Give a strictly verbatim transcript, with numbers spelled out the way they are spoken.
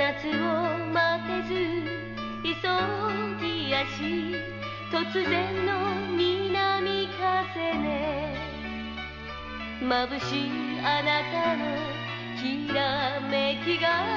夏を待てず急ぎ足突然の南風ね眩しいあなたのきらめきが